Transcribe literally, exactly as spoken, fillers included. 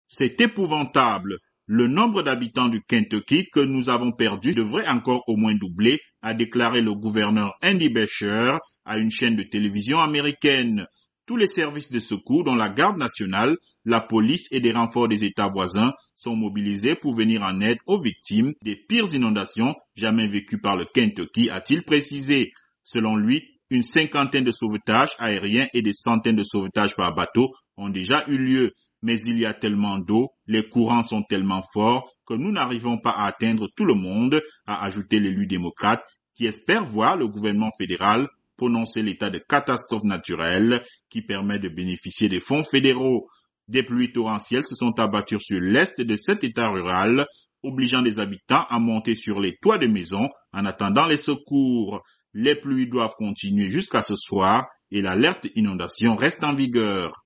C'est épouvantable. Le nombre d'habitants du Kentucky que nous avons perdu devrait encore au moins doubler, a déclaré le gouverneur Andy Beshear à une chaîne de télévision américaine. Tous les services de secours, dont la garde nationale, la police et des renforts des États voisins, sont mobilisés pour venir en aide aux victimes des pires inondations jamais vécues par le Kentucky, a-t-il précisé. Selon lui, une cinquantaine de sauvetages aériens et des centaines de sauvetages par bateau ont déjà eu lieu. Mais il y a tellement d'eau, les courants sont tellement forts que nous n'arrivons pas à atteindre tout le monde, a ajouté l'élu démocrate, qui espère voir le gouvernement fédéral prononcer l'état de catastrophe naturelle qui permet de bénéficier des fonds fédéraux. Des pluies torrentielles se sont abattues sur l'est de cet état rural, obligeant les habitants à monter sur les toits de maisons en attendant les secours. Les pluies doivent continuer jusqu'à ce soir et l'alerte inondation reste en vigueur.